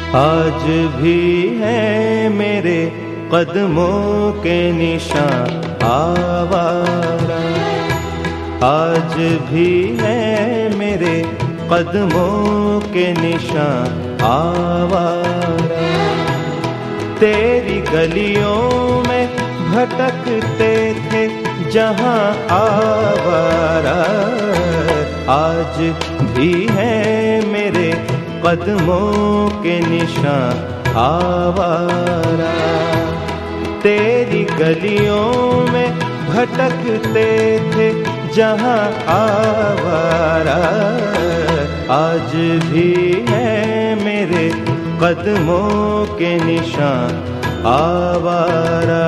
आज भी है मेरे कदमों के निशान आवारा, आज भी है मेरे कदमों के निशान आवारा। तेरी गलियों में भटकते थे जहां आवारा, आज भी है मेरे कदमों के निशान आवारा। तेरी गलियों में भटकते थे जहां आवारा, आज भी है मेरे कदमों के निशान आवारा,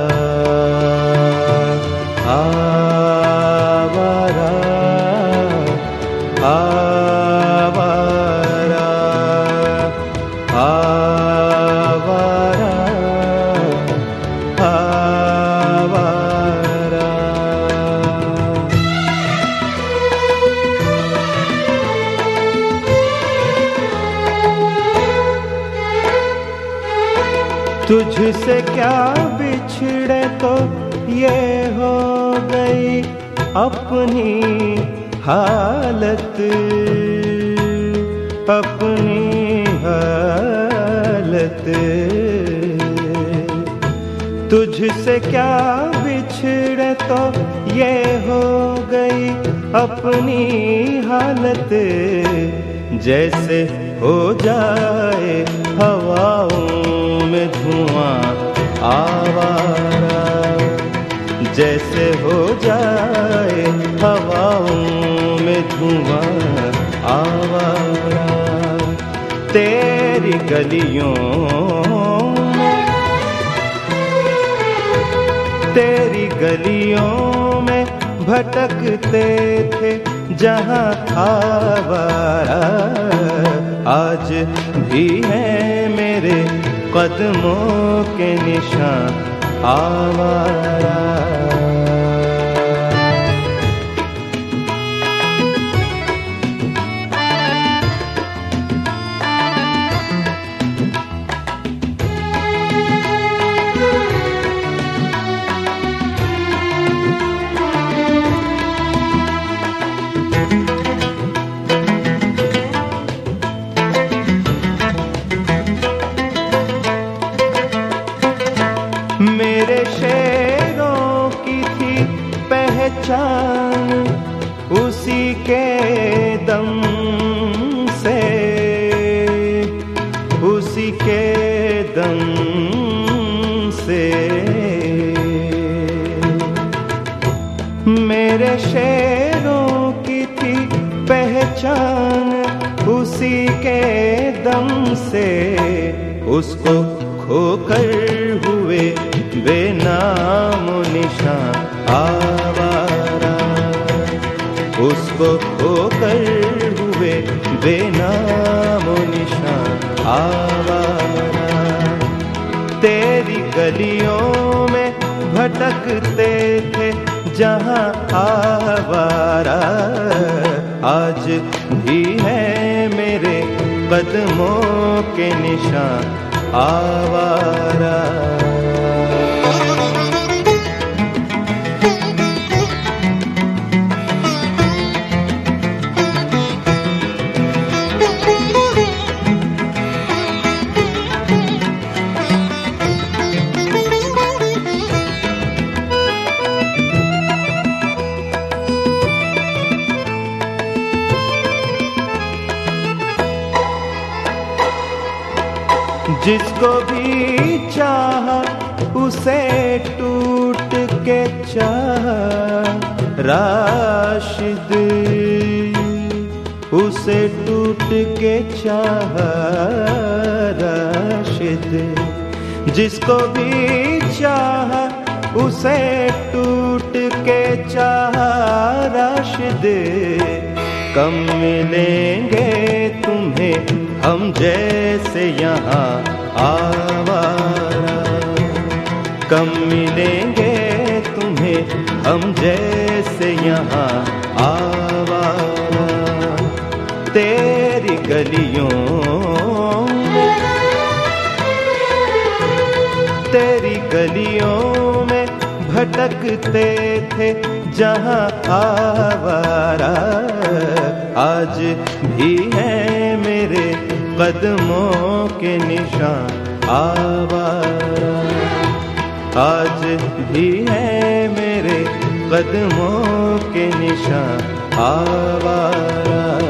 आवारा, आवारा, आवारा, आवारा। तुझसे क्या बिछड़े तो ये हो गई अपनी हालत, अपनी हालत। तुझसे क्या बिछड़े तो ये हो गई अपनी हालत, जैसे हो जाए हवाओं में धुआं आवारा, जैसे हो जाए हवाओं में धुआं आवारा। तेरी गलियों में, तेरी गलियों में भटकते थे जहां आवारा, आज भी है मेरे कदमों के निशान आवारा। मेरे शेरों की थी पहचान उसी के दम से, उसी के दम से। मेरे शेरों की थी पहचान उसी के दम से, उसको खोकर हुए बेनाम निशान आवारा, उसको खोकर हुए बेनाम निशान आवारा। तेरी गलियों में भटकते थे जहां आवारा, आज भी है मेरे कदमों के निशान आवारा। जिसको भी चाहा उसे टूट के चाहा राशिद, उसे टूट के चाहा राशिद। जिसको भी चाहा उसे टूट के चाहा राशिद, कम मिलेंगे तुम्हें हम जैसे यहाँ आवारा, कम मिलेंगे तुम्हें हम जैसे यहाँ आवारा। तेरी गलियों में गलियों में भटकते थे जहाँ आवारा, आज भी है मेरे कदमों के निशान आवारा, आज भी है मेरे कदमों के निशान आवारा।